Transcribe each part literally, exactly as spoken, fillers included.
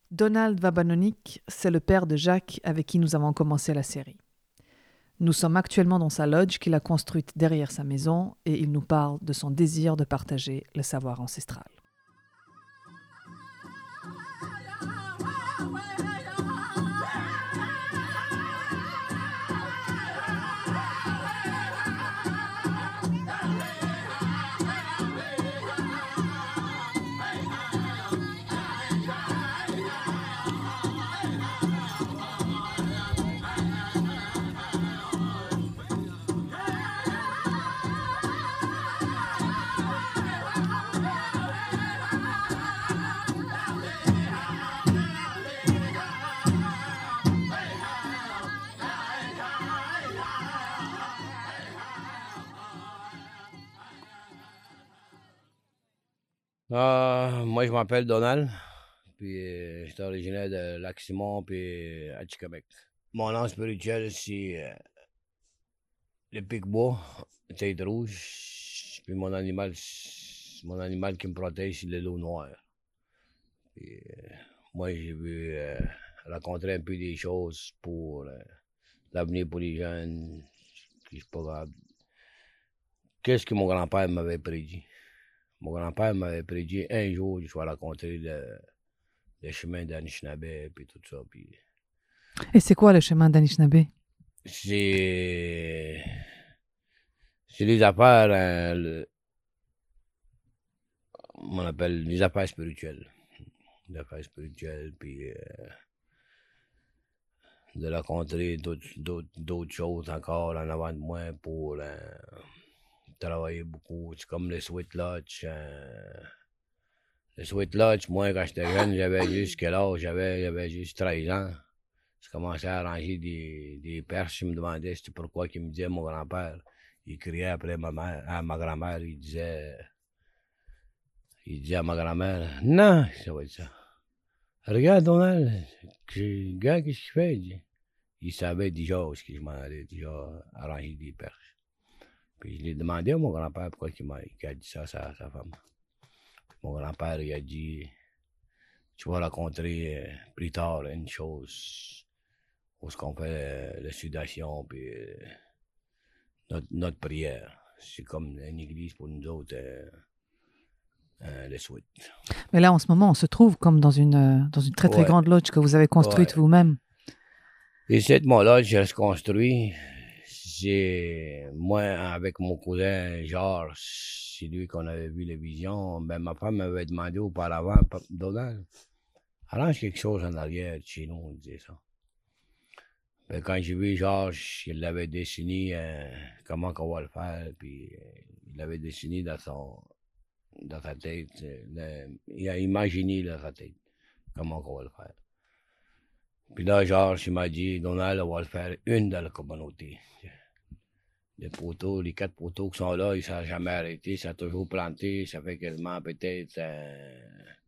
Donald Vabanonic, c'est le père de Jacques avec qui nous avons commencé la série. Nous sommes actuellement dans sa lodge qu'il a construite derrière sa maison et il nous parle de son désir de partager le savoir ancestral. Euh, moi, je m'appelle Donald, puis euh, je suis originaire de Lac-Simon, puis à Atchikamek. Mon nom spirituel, c'est euh, le pic-bois, tête rouge, puis mon animal, mon animal qui me protège, c'est le loup noir. Puis, euh, moi, j'ai vu euh, rencontrer un peu des choses pour euh, l'avenir pour les jeunes, puis je suis pas grave. Qu'est-ce que mon grand-père m'avait prédit? Mon grand-père m'avait prédit un jour je vais rencontrer le, le chemin d'Anishinaabe et tout ça. Puis Et c'est quoi le chemin d'Anishinaabe? c'est. C'est les affaires. Hein, le, on appelle les affaires spirituelles. Les affaires spirituelles, puis. Euh, de rencontrer d'autres, d'autres, d'autres choses encore en avant de moi pour euh, travailler beaucoup. C'est comme le Sweet Lodge. Euh, Le Sweet Lodge, moi, quand j'étais jeune, j'avais juste quel âge? J'avais, j'avais juste treize ans. Je commençais à arranger des, des perches. Je me demandais c'était pourquoi qu'il me disait mon grand-père. Il criait après ma mère, à ma grand-mère, il disait, il disait à ma grand-mère, non, ça va être ça. Regarde, Donald, regarde qu'est-ce qu'il fait. Il, il savait déjà où je m'en allais, déjà arranger des perches. Puis je lui ai demandé à mon grand-père pourquoi il m'a il a dit ça à sa, sa femme. Mon grand-père, il a dit, tu vas rencontrer euh, plus tard là, une chose où ce qu'on fait euh, la sudation puis euh, notre, notre prière. C'est comme une église pour nous autres, euh, euh, le Sweet. Mais là, en ce moment, on se trouve comme dans une, euh, dans une très très Ouais. grande lodge que vous avez construite Ouais. vous-même. Et cette mon lodge, je l'ai construit. J'ai, moi, avec mon cousin Georges, c'est lui qu'on avait vu les visions. Ben, ma femme m'avait demandé auparavant, Donald, arrange quelque chose en arrière de chez nous, il disait ça. Ben, quand j'ai vu Georges, il l'avait dessiné, euh, comment qu'on va le faire, puis euh, il l'avait dessiné dans son, dans sa tête, euh, le, il a imaginé dans sa tête, comment qu'on va le faire. Puis là, Georges, il m'a dit, Donald, on va le faire une dans la communauté. Les poteaux, les quatre poteaux qui sont là, ils ne sont jamais arrêtés, ça a toujours planté, ça fait quasiment peut-être, euh,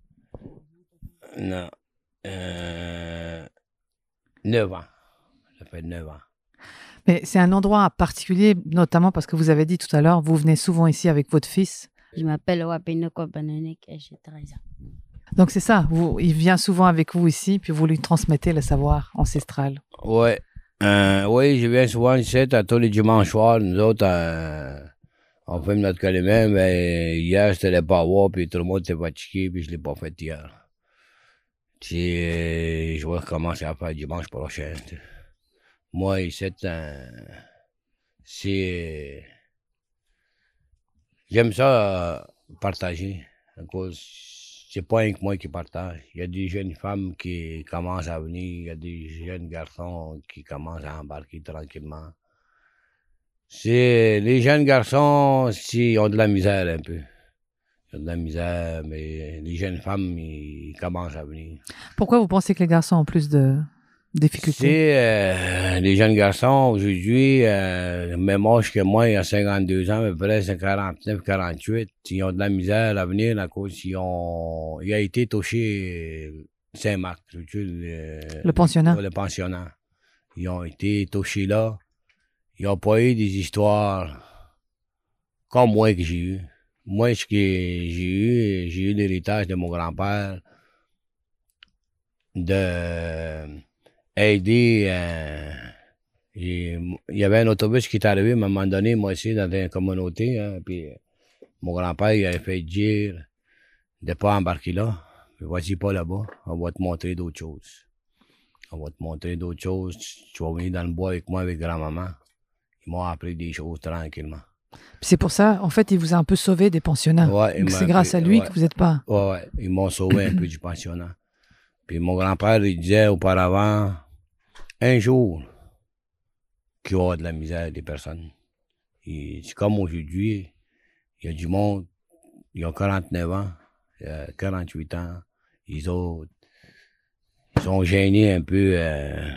non, euh, neuf ans. Ça fait neuf ans. Mais c'est un endroit particulier, notamment parce que vous avez dit tout à l'heure, vous venez souvent ici avec votre fils. Je m'appelle Wapenoko Vabanonic et j'ai treize ans. Donc c'est ça, vous, il vient souvent avec vous ici, puis vous lui transmettez le savoir ancestral. Ouais. Euh, oui, je viens souvent ici, à tous les dimanches soirs. Nous autres, euh, on fait notre calumet, mais hier, c'était le power, puis tout le monde était fatigué, puis je ne l'ai pas fait hier. Puis, euh, je vais recommencer à faire dimanche prochain. T'sais. Moi, ici, euh, c'est. J'aime ça euh, partager, à cause. C'est pas rien que moi qui partage. Il y a des jeunes femmes qui commencent à venir, il y a des jeunes garçons qui commencent à embarquer tranquillement. C'est, les jeunes garçons, si, ils ont de la misère un peu. Ils ont de la misère, mais les jeunes femmes, ils commencent à venir. Pourquoi vous pensez que les garçons ont plus de difficultés? C'est euh, les jeunes garçons aujourd'hui, euh, même âge que moi, il y a cinquante-deux ans, à peu près, c'est quarante-neuf, quarante-huit. Ils ont de la misère à venir à cause qu'ils ont. Il a été touché Saint-Marc, le, le pensionnat. Le, le pensionnat. Ils ont été touchés là. Ils n'ont pas eu des histoires comme moi que j'ai eu. Moi, ce que j'ai eu, j'ai eu l'héritage de mon grand-père. de aider. Euh, il y avait un autobus qui est arrivé à un moment donné, moi aussi, dans une communauté. Hein, puis mon grand-père, il avait fait dire de ne pas embarquer là. Vas-y pas là-bas, on va te montrer d'autres choses. On va te montrer d'autres choses. Tu vas venir dans le bois avec moi, avec grand-maman. Ils m'ont appris des choses tranquillement. C'est pour ça, en fait, il vous a un peu sauvé des pensionnats. Ouais, Donc c'est grâce à lui ouais. que vous n'êtes pas... Ouais, ouais, ils m'ont sauvé un peu du pensionnat. Puis mon grand-père, il disait auparavant, un jour, qu'il va y avoir de la misère des personnes. C'est comme aujourd'hui, il y a du monde, ils ont quarante-neuf ans, quarante-huit ans, ils autres, ils sont gênés un peu. Euh,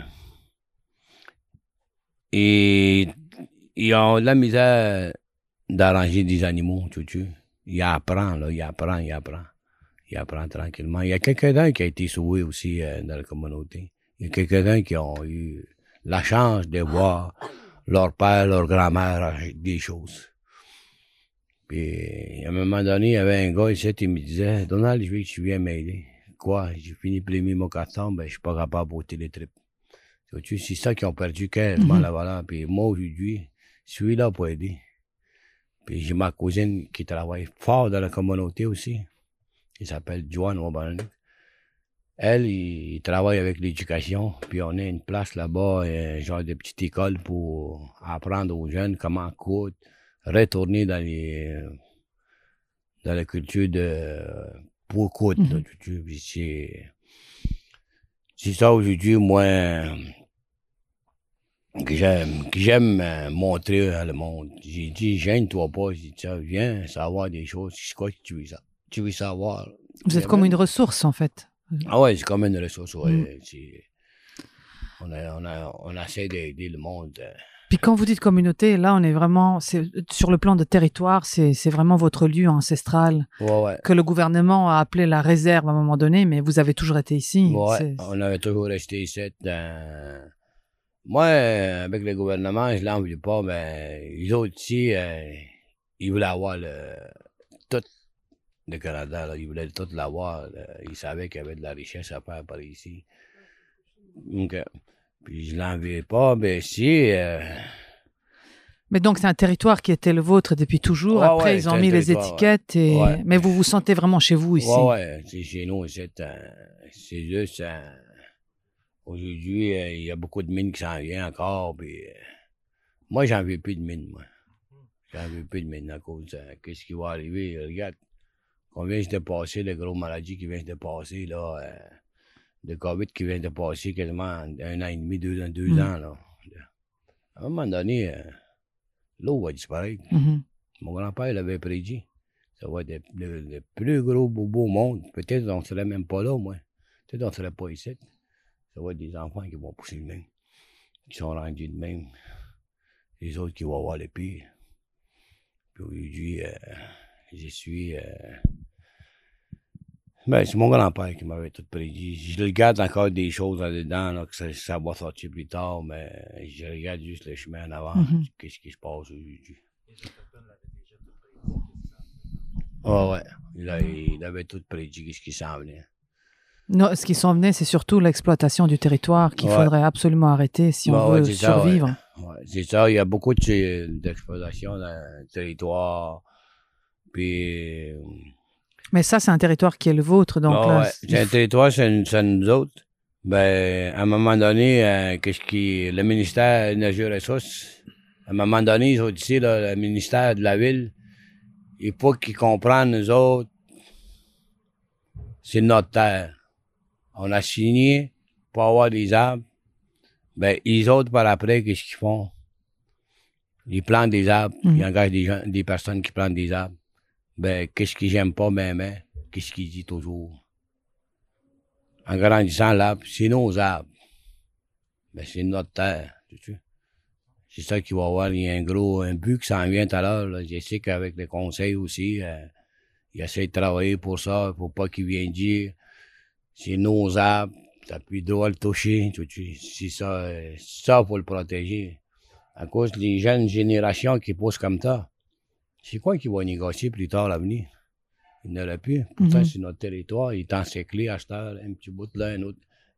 et ils ont de la misère d'arranger des animaux, tu sais. Il apprend, là, il apprend, il apprend. Il apprend tranquillement. Il y a quelqu'un qui a été sauvé aussi euh, dans la communauté. Il y a quelqu'un qui ont eu la chance de voir leur père, leur grand-mère des choses. Puis, à un moment donné, il y avait un gars ici qui me disait, Donald, je veux que tu viennes m'aider. Quoi? J'ai fini de plémer mon carton, ben, je suis pas capable de botter les tripes. C'est ça qui ont perdu carrément mm-hmm. la valeur. Puis moi, aujourd'hui, je suis là pour aider. Puis j'ai ma cousine qui travaille fort dans la communauté aussi. Il s'appelle Joanne Oban. Elle, il, il travaille avec l'éducation. Puis on a une place là-bas, un genre de petite école pour apprendre aux jeunes comment coudre, retourner dans les dans la culture de pour coudre. Mm-hmm. C'est, c'est ça aujourd'hui, moi, que j'aime, que j'aime montrer à le monde. J'ai dit, gêne-toi pas. J'ai dit, viens savoir des choses. C'est quoi que tu veux, tu veux savoir? Vous êtes comme une ressource, en fait. Ah ouais, c'est comme une ressource, ouais. Mm. On, a, on, a, on essaie d'aider le monde. Puis quand vous dites communauté, là, on est vraiment, c'est, sur le plan de territoire, c'est, c'est vraiment votre lieu ancestral ouais, ouais. que le gouvernement a appelé la réserve à un moment donné, mais vous avez toujours été ici. Ouais, c'est... on avait toujours resté ici. Dans... Moi, avec le gouvernement, je l'en voulais pas, mais les autres ici, euh, ils voulaient avoir le, tout le Canada, là, ils voulaient tout l'avoir. Là. Ils savaient qu'il y avait de la richesse à faire par ici. Donc, euh, puis je l'en voulais pas, mais si... Euh... Mais donc, c'est un territoire qui était le vôtre depuis toujours. Ouais, Après, ouais, ils ont mis les étiquettes. Ouais. Et... Ouais. Mais vous vous sentez vraiment chez vous ici? Oui, ouais, c'est chez nous. C'est, euh, c'est juste... Euh... Aujourd'hui, euh, il y a beaucoup de mines qui s'en viennent encore. Puis, euh, moi, j'en veux plus de mines, moi. J'en veux plus de mines à cause de euh, qu'est-ce qui va arriver. Regarde, combien vient de passer, les grosses maladies qui viennent de passer, là. Euh, le COVID qui vient de passer quasiment un an et demi, deux ans, deux mm. ans, là. À un moment donné, euh, l'eau va disparaître. Mm-hmm. Mon grand-père l'avait prédit. Ça va être le, le plus gros bobo au monde. Peut-être qu'on ne serait même pas là, moi. Peut-être qu'on ne serait pas ici. Ça va être des enfants qui vont pousser de même, qui sont rendus de même. Les autres qui vont avoir le pire. Puis aujourd'hui, euh, j'y suis... Euh... Ben, c'est mon grand-père qui m'avait tout prédit. Je regarde encore des choses là-dedans, là, que ça, ça va sortir plus tard, mais je regarde juste le chemin en avant, mm-hmm. qu'est-ce qui se passe aujourd'hui. Ah ouais, il, a, il avait tout prédit, qu'est-ce qui s'en venait. Non, ce qui s'en venait, c'est surtout l'exploitation du territoire qu'il ouais. faudrait absolument arrêter si on bah, veut ouais, survivre. Ça, ouais. Ouais, c'est ça, il y a beaucoup de, d'exploitation dans le territoire. Puis... Mais ça, c'est un territoire qui est le vôtre. Donc bah, là, ouais. C'est un territoire, c'est, c'est nous autres. Ben, à un moment donné, euh, qu'est-ce qui, le ministère de l'Énergie et Ressources, à un moment donné, ils ont dit, là, le ministère de la Ville, il faut qu'ils comprennent, nous autres, c'est notre terre. On a signé pour avoir des arbres. Ben, les autres, par après, qu'est-ce qu'ils font? Ils plantent des arbres. Mm. Ils engagent des, gens, des personnes qui plantent des arbres. Ben, qu'est-ce qu'ils n'aiment pas, ben, ben, qu'est-ce qu'ils disent toujours? En grandissant l'arbre, c'est nos arbres. Ben, c'est notre terre, tu sais. C'est ça qu'il va y avoir. Il y a un gros, un but qui s'en vient tout à l'heure, là. Je sais qu'avec le conseil aussi, euh, ils essaient de travailler pour ça, pour pas qu'ils viennent dire c'est nos arbres, t'as plus le droit de le toucher, tu sais. C'est ça, c'est ça pour le protéger. À cause des jeunes générations qui poussent comme ça, c'est quoi qu'ils vont négocier plus tard à l'avenir? Il n'y en aura plus. Pourtant, mm-hmm. c'est notre territoire, il est encerclé à cette heure, un petit bout de là, un autre,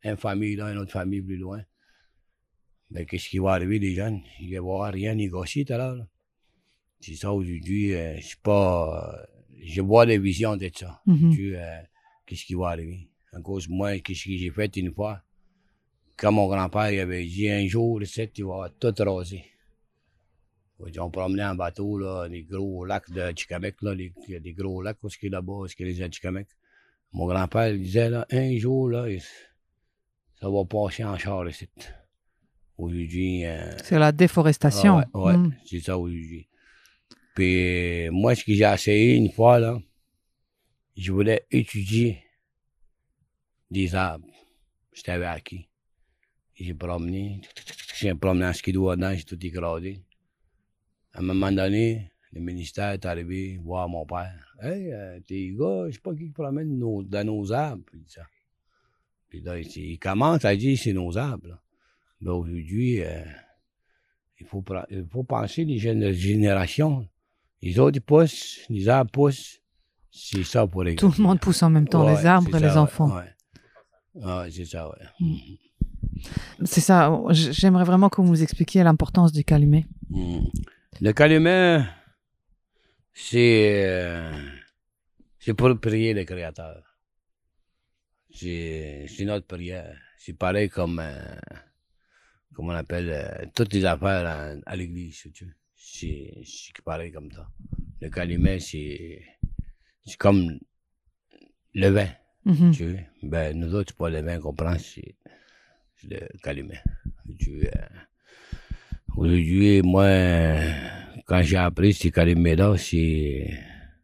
une famille là, une autre famille plus loin. Ben, qu'est-ce qui va arriver, les jeunes? Il va y avoir rien négocié tout à l'heure. C'est ça, aujourd'hui, euh, je suis pas... Euh, je vois des visions de ça. Mhm. Tu, euh, qu'est-ce qui va arriver? En cause, moi, qu'est-ce que j'ai fait une fois? Quand mon grand-père il avait dit un jour, le sept, il va tout raser. On promenait en bateau, là, les gros lacs de Tikamek, là, les, il y a des gros lacs, où est-ce qu'il est là-bas, où est-ce qu'il est à Tikamek. Mon grand-père il disait, là, un jour, là, ça va passer en char, le site. Aujourd'hui... Euh, c'est la déforestation. Ah ouais, ouais Mm. c'est ça aujourd'hui. Puis moi, ce que j'ai essayé une fois, là, je voulais étudier des arbres. J'étais acquis. J'ai promené, j'ai promené en skidoo dedans, j'ai tout écrasé. À un moment donné, le ministère est arrivé voir mon père. Hey, euh, tes gars, je sais pas qui promène nos, dans nos arbres. Puis, ça. Puis là, il commence à dire c'est nos arbres. Là. Ben, aujourd'hui, euh, il, faut, il faut penser les jeunes générations. Les autres, ils poussent, les arbres poussent. C'est ça pour les Tout le monde pousse en même temps, ouais, les arbres et ça, les enfants. Ouais. Ouais, c'est ça, ouais. Mm. C'est ça. J'aimerais vraiment que vous nous expliquiez l'importance du calumet. Mm. Le calumet, c'est, euh, c'est pour prier le Créateur. C'est, c'est notre prière. C'est pareil comme, euh, comme on appelle, euh, toutes les affaires à, à l'église. Tu sais. C'est, c'est pareil comme ça. Le calumet, c'est, c'est comme le vin. Mm-hmm. Tu sais. Ben, nous autres, c'est pas le vin qu'on prend, c'est, c'est le calumet. Tu sais, euh, aujourd'hui, moi, quand j'ai appris ce calumet-là, c'est,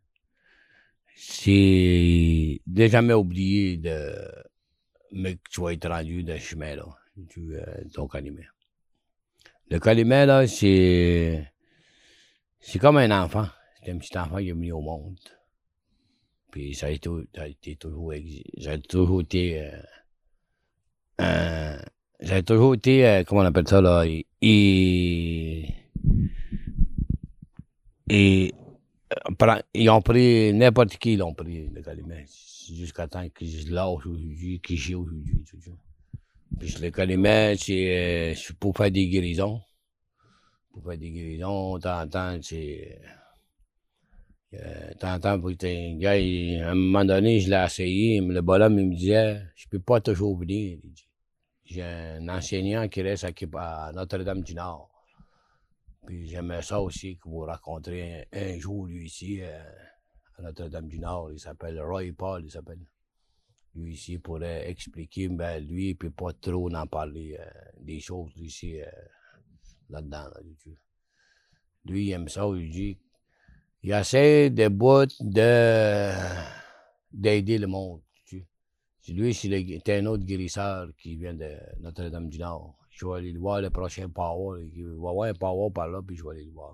c'est de jamais oublier de, mais que tu vas être rendu dans ce chemin-là, du, euh, ton calumet. Le calumet, là, c'est, c'est comme un enfant. C'est un petit enfant qui est venu au monde. Puis ça a été, ça a été toujours, ça a toujours été, euh, euh, ça a toujours été, euh, comment on appelle ça, là, et, et, et ils ont pris, n'importe qui, ils l'ont pris, le calumet, jusqu'à temps que je lâche aujourd'hui, que j'ai aujourd'hui. Puis le calumet, c'est, c'est pour faire des guérisons. Pour faire des guérisons, de temps en temps, c'est... Euh, de temps en temps, pour un gars, il, à un moment donné, je l'ai essayé, mais le bonhomme, il me disait, je peux pas toujours venir. J'ai un enseignant qui reste à, à Notre-Dame-du-Nord. Puis j'aimerais ça aussi que vous rencontrez un, un jour, lui, ici, euh, à Notre-Dame-du-Nord. Il s'appelle Roy Paul, il s'appelle. Lui, ici, pourrait expliquer, ben, lui, il peut pas trop en parler euh, des choses, ici, euh, là-dedans, là, lui, il aime ça, il dit, il essaie de bout de, d'aider le monde, tu sais. Lui, c'est un autre guérisseur qui vient de Notre-Dame-du-Nord. Je vais aller le voir le prochain power. Il va y avoir un power par là, puis je vais aller le voir.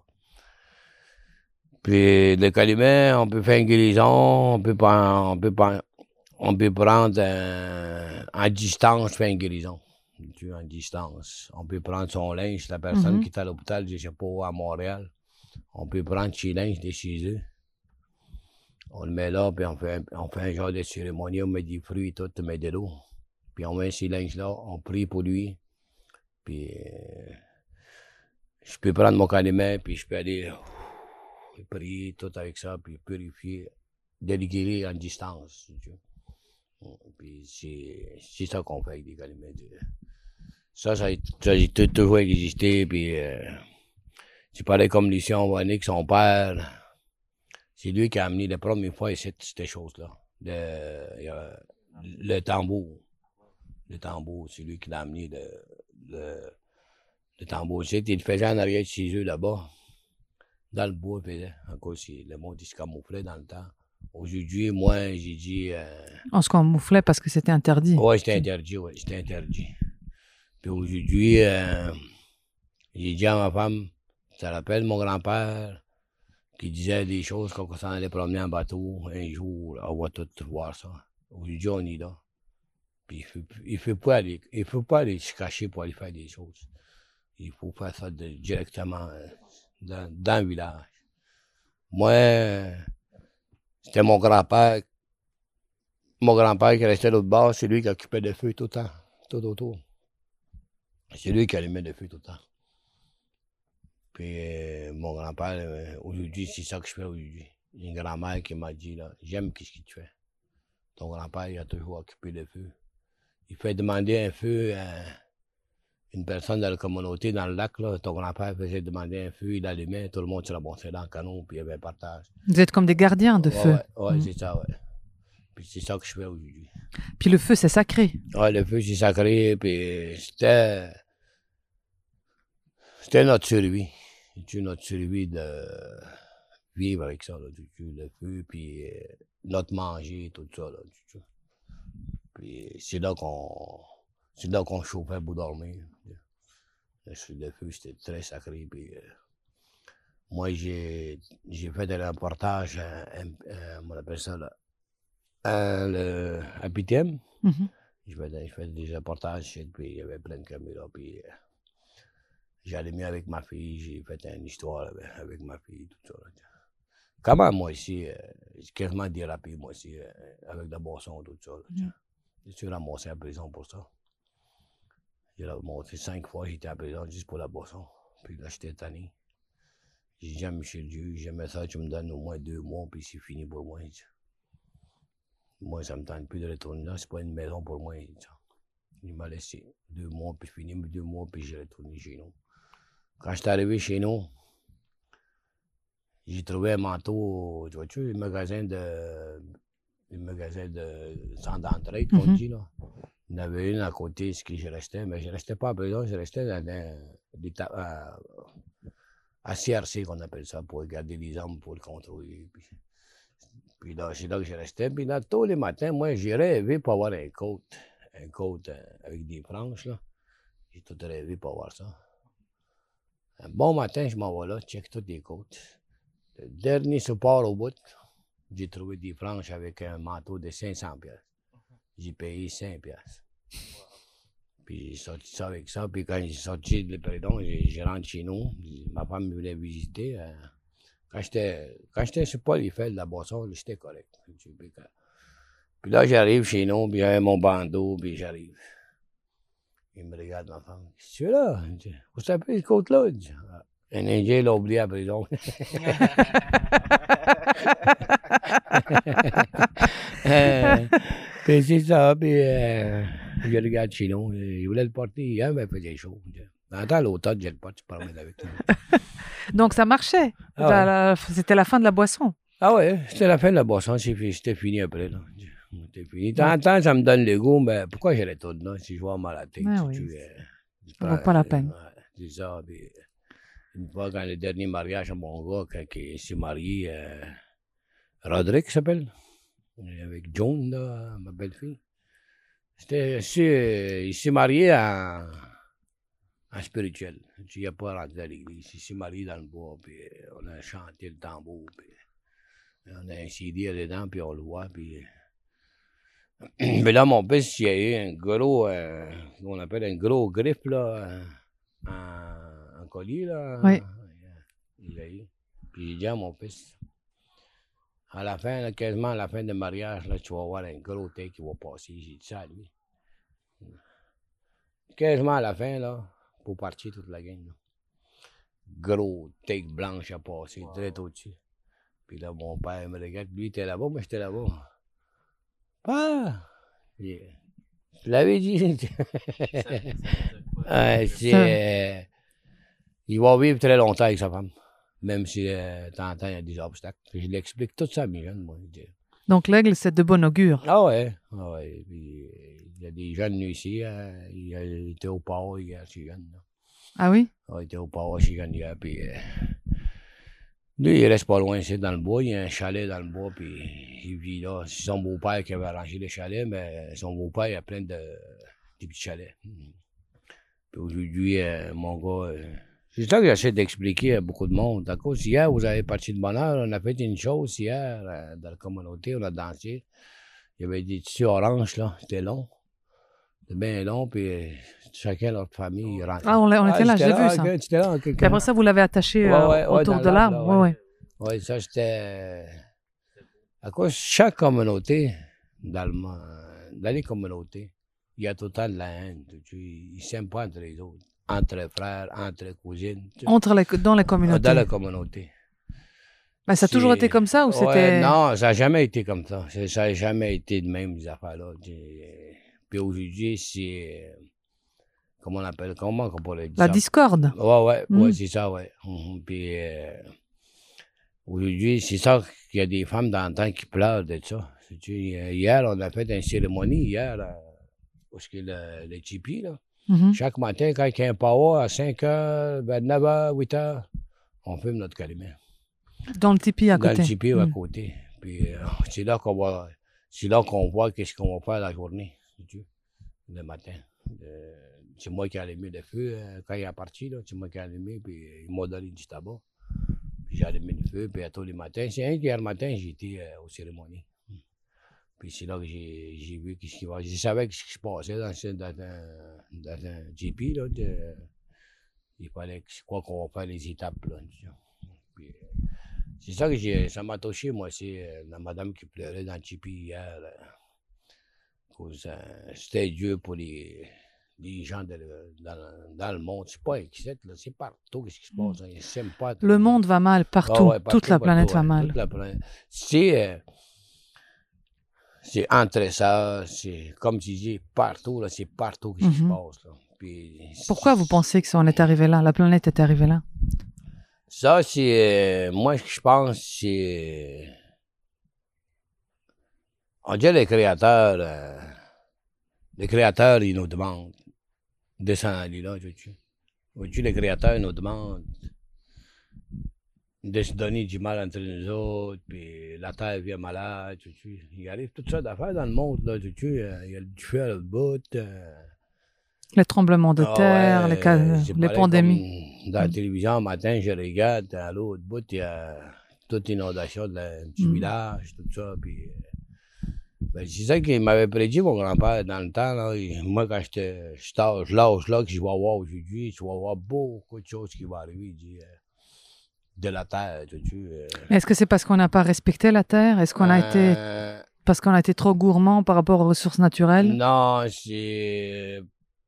Puis le calumet, on peut faire une guérison, on peut pas, on peut pas, on peut prendre euh, en distance, faire une guérison. Tu vois, en distance. On peut prendre son linge, la personne mm-hmm. qui est à l'hôpital, je ne sais pas, à Montréal. On peut prendre ses linges de chez eux. On le met là, puis on fait, on fait un genre de cérémonie, on met des fruits et tout, on met de l'eau. Puis on met ces linges-là, on prie pour lui. Puis euh, je peux prendre mon calumet, puis je peux aller euh, prier tout avec ça, puis purifier, déguérir en distance. Tu vois. Puis c'est, c'est ça qu'on fait avec des calumets. Ça, ça a, ça a toujours existé, puis euh, c'est pareil comme Lucien Wannick, son père, c'est lui qui a amené la première fois ici, cette chose-là, le, euh, le tambour. Le tambour, c'est lui qui l'a amené, le, le, le tambour. Il le faisait en arrière de chez eux, là-bas, dans le bois, il faisait. Encore, le monde, il se camouflait dans le temps. Aujourd'hui, moi, j'ai dit... Euh, On se camouflait parce que c'était interdit. Oui, c'était interdit, oui, c'était interdit. Puis aujourd'hui, euh, j'ai dit à ma femme, ça rappelle mon grand-père, qui disait des choses comme quand on allait promener en bateau, un jour, on va tout voir ça. Aujourd'hui, on est là. Puis il ne faut pas aller, il faut pas aller se cacher pour aller faire des choses. Il faut faire ça de, directement euh, dans, dans le village. Moi, c'était mon grand-père. Mon grand-père qui restait à l'autre bord, c'est lui qui occupait le feu tout le temps. tout autour. C'est lui qui allumait le feu tout le temps. Puis euh, mon grand-père, euh, aujourd'hui, c'est ça que je fais aujourd'hui. J'ai une grand-mère qui m'a dit, là, j'aime ce que tu fais. Ton grand-père, il a toujours occupé le feu. Il fait demander un feu à une personne dans la communauté, dans le lac, là. Ton grand-père faisait demander un feu, il allumait, tout le monde se ramassait dans le canon, puis il y avait un partage. Vous êtes comme des gardiens de ouais, feu. Ouais, ouais Mm. c'est ça, ouais. Puis c'est ça que je fais aujourd'hui. Puis le feu, c'est sacré. Ouais, le feu, c'est sacré, puis c'était... C'était notre survie. C'était notre survie de vivre avec ça, là, le feu, puis euh, notre manger, tout ça, là, tout ça. Puis c'est là qu'on... C'est là qu'on chauffait pour dormir. Le, le feu, c'était très sacré, puis... Euh, moi, j'ai j'ai fait des reportages, à, à, à, on appelle ça, là, à, le, à P T M. Mm-hmm. Je faisais, je faisais des reportages, puis il y avait plein de caméras, puis euh, j'allais mieux avec ma fille, j'ai fait une histoire avec, avec ma fille, tout ça. Là. Comment, moi, ici, euh, j'ai quasiment dérapé, moi, ici, euh, avec la boisson, tout ça. Là, mm. Je suis ramassé en prison pour ça. J'ai remonté cinq fois, j'étais en prison juste pour la boisson. Puis là, j'étais tanné. J'ai dit à Michel Dieu, j'aimais ça, tu me donnes au moins deux mois, puis c'est fini pour moi. Moi, ça me tente plus de retourner là, c'est pas une maison pour moi. Il m'a laissé deux mois, puis fini, deux mois, puis j'ai retourné chez nous. Quand je suis arrivé chez nous, j'ai trouvé un manteau, tu vois-tu, le magasin de. Le magasin de centre d'entraide, qu'on mm-hmm. dit, là. Il y en avait une à côté, ce qui je restais, mais je restais pas à prison, je restais dans des. À, à C R C, qu'on appelle ça, pour garder les armes, pour le contrôler. Puis, puis là, c'est là que je restais. Puis là, tous les matins, moi, j'ai rêvé pour avoir un coat. Un coat euh, avec des franges, là. J'ai tout rêvé pour avoir ça. Un bon matin, je m'en vais là, check toutes les côtes. Le dernier support au bout, j'ai trouvé des franges avec un manteau de cinq cents piastres. J'ai payé cinq piastres. Puis j'ai sorti ça avec ça. Puis quand j'ai sorti de l'Épédon, j'ai rentré chez nous. Ma femme me voulait visiter. Euh, quand j'étais sur Paul Eiffel, la boisson, j'étais correct. Puis là, j'arrive chez nous, puis j'ai mon bandeau, puis j'arrive. Il me regarde, ma femme. Qu'est-ce que tu es là? Où ça fait, ce côte-là? Un Indien l'a oublié à la prison. euh, puis c'est ça, puis euh, je regarde chez nous. Il voulait le porter hier, mais il faisait chaud. Dans le temps, l'automne, je le porte, tu parles avec lui. Donc ça marchait. Ah ouais. C'était la fin de la boisson. Ah ouais, c'était la fin de la boisson. C'était fini après. Là. C'était fini. De temps en temps, ça me donne le goût, mais pourquoi j'irais tout là si je vois mal à la tête? Ah si oui. tu, euh, ça ne vaut pas la peine. Ouais, c'est ça. Puis, une fois, quand le dernier mariage à mon gars, quand il s'est marié, euh, Roderick s'appelle, avec Joan, là, ma belle-fille. C'était, il s'est marié en, en spirituel. Il n'a pas rentré à l'église. Il s'est marié dans le bois, puis on a chanté le tambour, puis on a un C D dedans, puis on le voit, puis... Mais là, mon père, il a eu un gros, euh, on appelle un gros griffe, là, en, en collier, là. Oui. Il a eu. Puis il dit à mon fils, à la fin, là, quasiment à la fin du mariage, là, tu vas voir un gros take qui va passer. J'ai dit ça à lui. Quasiment à la fin, là, pour partir toute la gang, là. Gros take blanche à passer, wow. Très au-dessus. Puis là, mon père me regarde, lui, il était là-bas, moi, j'étais là-bas. Ah! Yeah. Je l'avais dit. euh, c'est, euh, il va vivre très longtemps avec sa femme. Même si, euh, de temps en temps, il y a des obstacles. Je l'explique tout ça à mes jeunes, moi. Donc, l'aigle, c'est de bon augure. Ah ouais. Ah ouais. Puis, il y a des jeunes ici. Euh, il était au port hier, chez jeunes. Là. Ah oui? Ah, il était au port chez jeunes hier. Puis, euh, lui, il reste pas loin ici, dans le bois. Il y a un chalet dans le bois. Puis, il vit là. C'est son beau-père qui avait arrangé le chalet, mais son beau-père, il a plein de, de petits chalets. Puis, aujourd'hui, euh, mon gars. Euh, C'est ça que j'essaie d'expliquer à beaucoup de monde. À cause, hier, vous avez parti de bonne heure, on a fait une chose hier, euh, dans la communauté, on a dansé. Il y avait des tissus oranges, là, c'était long. C'était bien long, puis euh, chacun, leur famille, rentrait. Ah, on, on ah, était là, j'ai là, vu ça. Okay, tu étais là, okay, puis après ça, vous l'avez attaché ouais, euh, ouais, ouais, autour de l'arbre. Oui, ouais. ouais. ouais, ça, c'était... À cause, chaque communauté, dans, le, dans les communautés, il y a tout le temps de la haine. Ils ne s'aiment pas entre les autres, entre frères, entre cousines. Entre les, dans la communauté. Dans la communauté. Ben, ça a toujours été comme ça ou c'était... Ouais, non, ça n'a jamais été comme ça. Ça n'a jamais été de même, ces affaires-là. Puis aujourd'hui, c'est... Comment on appelle? Comment on pourrait dire La ça? discorde. Ouais, ouais, Mm. ouais, c'est ça, ouais. Mm-hmm. Puis euh, aujourd'hui, c'est ça qu'il y a des femmes dans le temps qui pleurent de ça. Hier, on a fait une cérémonie, hier, là, parce que le, le tipi, là. Mm-hmm. Chaque matin, quand il y a un power à cinq heures, ben neuf heures, huit heures, on fume notre calumet. Dans le tipi à Dans côté. le tipi Mm. à côté. Puis euh, c'est là qu'on va, c'est là qu'on voit qu'est-ce qu'on va faire la journée, le matin. Euh, c'est moi qui ai allumé le feu euh, quand il est parti, là. C'est moi qui ai allumé, puis il m'a donné du tabac. Puis j'ai allumé le feu, puis à tous les matins. C'est un hier matin, j'étais euh, aux cérémonies. Puis c'est là que j'ai, j'ai vu ce qui va. Je savais ce qui se passait dans, dans, un, dans un G P, là. De, il fallait que je crois qu'on va faire les étapes, là. Puis, euh, c'est ça que j'ai, ça m'a touché, moi, c'est euh, la madame qui pleurait dans le G P hier. Là. Cause, euh, c'était Dieu pour les, les gens de, dans, dans le monde. C'est pas inquiète, là, c'est partout ce qui se passe. Hein. Ils s'aiment pas. Le monde va mal partout. Ah ouais, partout toute la partout, planète ouais, va mal. Toute la planète. C'est, euh, c'est entre ça, c'est comme tu dis, partout, là, c'est partout ce qui Mm-hmm. se passe. Là. Puis, Pourquoi vous pensez que ça en est arrivé là? La planète est arrivée là? Ça, c'est... Euh, moi, ce que je pense, c'est... On dirait les créateurs... Euh, les créateurs, ils nous demandent de s'en aller là, tu sais. Aujourd'hui, les créateurs nous demandent de se donner du mal entre nous autres, puis la terre vient malade, tu sais. Il arrive toutes sortes d'affaires dans le monde, là, tu sais. Il y a du feu à l'autre bout. Euh, Les tremblements de ah terre, ouais, les, cas, c'est les pareil pandémies. comme dans la télévision, le matin, je regarde, à l'autre bout, il y a toute l'inondation de la, du Mm. village, tout ça. Puis, euh, ben, c'est ça qu'il m'avait prédit, mon grand-père, dans le temps. Là, et moi, quand j'étais l'âge là, que je vais voir aujourd'hui, je vais voir beaucoup de choses qui vont arriver. Il dit, euh, de la terre, tu sais. Euh, Est-ce que c'est parce qu'on n'a pas respecté la terre? Est-ce qu'on a été... euh, Parce qu'on a été trop gourmand par rapport aux ressources naturelles? Non, c'est...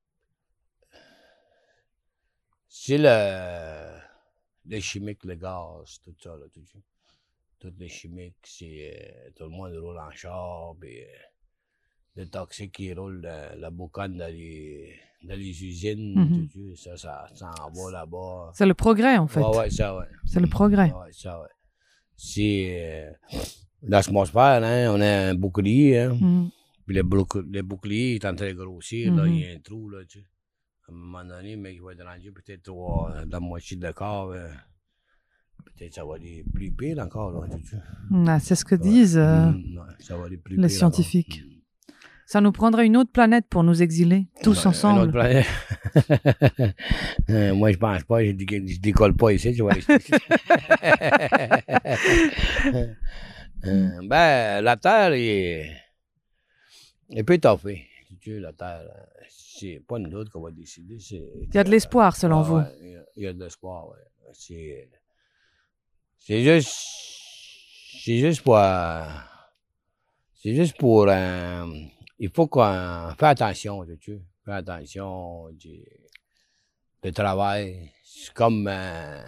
C'est le... les chimiques, le gaz, tout ça, là, tout ça. Toutes les chimiques, c'est... Euh, tout le monde roule en char, puis... Euh, le toxique qui roule la, la boucane dans les, dans les usines, Mm-hmm. tout ça, ça, ça en va là-bas. C'est le progrès, en fait. Ouais, ouais, ça, ouais. C'est le progrès. Ouais, ça, ouais. C'est... Euh, l'atmosphère, hein, on a un bouclier, hein. Mm. Puis le, bouc- le bouclier est en train de grossir, là, Mhm. il y a un trou, là, tu sais. À un moment donné, mais il va être rendu peut-être trois- dans la moitié de corps. euh, peut-être ça va aller plus pire encore, là, tu sais. Ah, c'est ce que Ouais. disent euh, Mm, ouais, ça va aller plus les pire scientifiques. encore. Ça nous prendrait une autre planète pour nous exiler, tous Ouais, un ensemble. autre planète. Euh, moi, je pense pas, je, dé- je décolle pas ici, tu vois. Euh, ben, la Terre est, est peu étoffée. Tu sais, la Terre, euh, c'est pas nous autres qu'on va décider. Il y a de l'espoir, selon vous. Il y a- il y a de l'espoir, oui. C'est, c'est juste, c'est juste pour, euh, c'est juste pour, euh, il faut qu'on fait attention, tu sais, faire attention du, du travail. C'est comme, euh,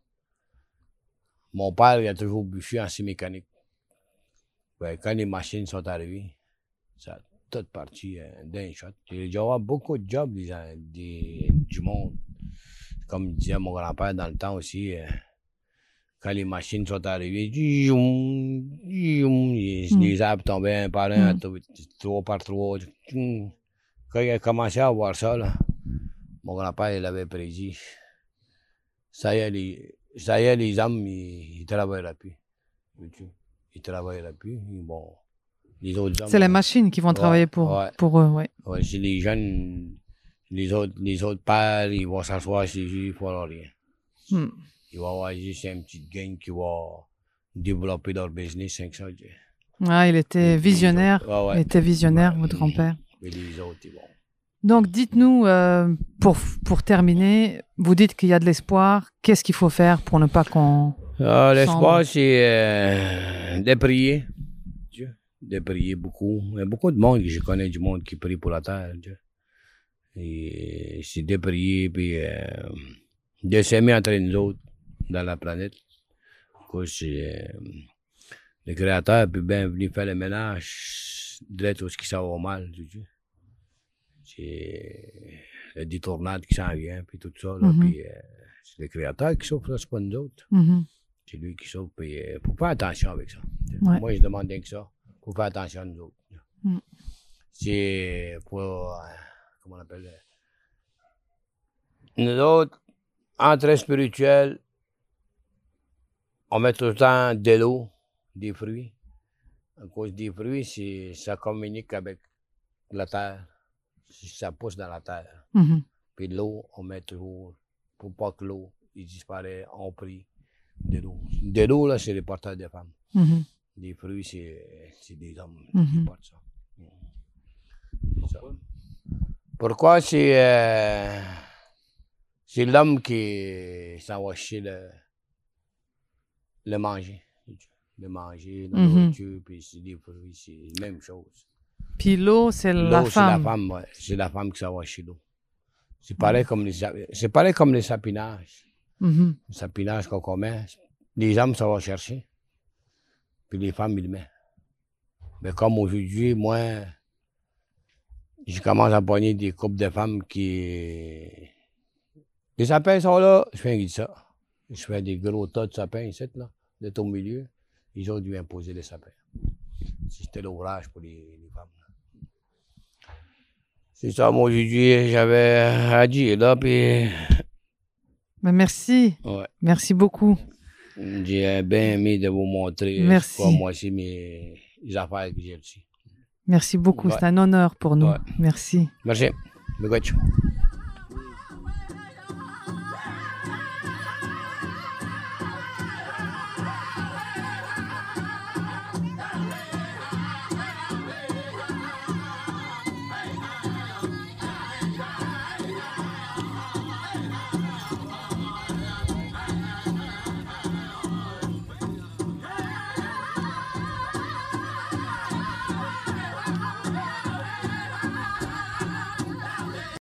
mon père, il a toujours bûché en scie mécanique. Ben, quand les machines sont arrivées, ça a tout parti euh, d'un shot. Il y a beaucoup de jobs des, des, du monde. Comme disait mon grand-père dans le temps aussi, euh, quand les machines sont arrivées, dioum, dioum, les, Mm. les arbres tombaient un par un, Mm. t- trois par trois. Quand il a commencé à voir ça, là, mon grand-père il avait prédit. Ça y est, les, ça y est, les hommes, ils ne travailleraient plus. Ils ne travailleraient plus. Ils vont- les autres hommes, C'est les machines qui vont Ouais, travailler pour, ouais. pour eux, oui. ouais, c'est les jeunes, les autres, les autres pères, ils vont s'asseoir chez eux, ils ne feront rien. Mm. Il va y avoir juste un petit gang qui va développer leur business avec ça. tu sais. Ah, il était Les visionnaire. autres, ouais, Il ouais. était visionnaire, Ouais. votre grand-père. Et les autres, ils vont. Donc, dites-nous, euh, pour, pour terminer, vous dites qu'il y a de l'espoir. Qu'est-ce qu'il faut faire pour ne pas qu'on... Ah, l'espoir, Sombre. c'est euh, de prier. Dieu. de prier beaucoup. Il y a beaucoup de monde, que je connais du monde qui prie pour la terre. Tu sais. Et c'est de prier, puis euh, de s'aimer entre nous autres dans la planète. Parce que euh, le Créateur peut bien venir faire le ménage de tout ce qui s'en va mal. Tu sais. C'est la détournade qui s'en vient, puis tout ça. Là, Mm-hmm. puis, euh, c'est le Créateur qui souffre, c'est pas nous autres. Mm-hmm. C'est lui qui sauve. Il euh, faut faire attention avec ça. Ouais. Moi, je demande rien que ça. Il faut faire attention à nous autres. Mm. C'est pour. Euh, comment on appelle? Nous autres, entre spirituels, on met tout le temps de l'eau, des fruits. À cause des fruits, c'est, ça communique avec la terre. Ça pousse dans la terre. Mm-hmm. Puis l'eau, on met toujours. Pour pas que l'eau il disparaisse, on prie. De l'eau. De l'eau, là, c'est les porteurs de femmes. Mm-hmm. Les fruits, c'est, c'est des hommes Mm-hmm. qui portent ça. ça. Pourquoi c'est, euh, c'est l'homme qui s'en va chier le, le manger. Le manger, la Mm-hmm. nourriture, puis c'est des fruits, c'est la même chose. Puis l'eau, c'est L'eau, la c'est femme. la femme, ouais. C'est la femme qui s'en va chier l'eau. C'est pareil, comme les, c'est pareil comme les sapinages. Mm-hmm. Le sapinage qu'on commet, les hommes, ça va chercher. Puis les femmes, ils le mettent. Mais comme aujourd'hui, moi, je commence à pogner des couples de femmes qui. Les sapins sont là, je fais un guide ça. Je fais des gros tas de sapins ici, là, de au milieu. Ils ont dû imposer les sapins. C'était l'ouvrage pour les, les femmes. C'est ça, moi, aujourd'hui, j'avais à dire là, puis. Ben, merci. Ouais. Merci beaucoup. J'ai bien aimé de vous montrer Merci. quoi, moi aussi mes les affaires que j'ai aussi. Merci beaucoup. Ouais. C'est un honneur pour nous. Ouais. Merci. Merci. Miigwech.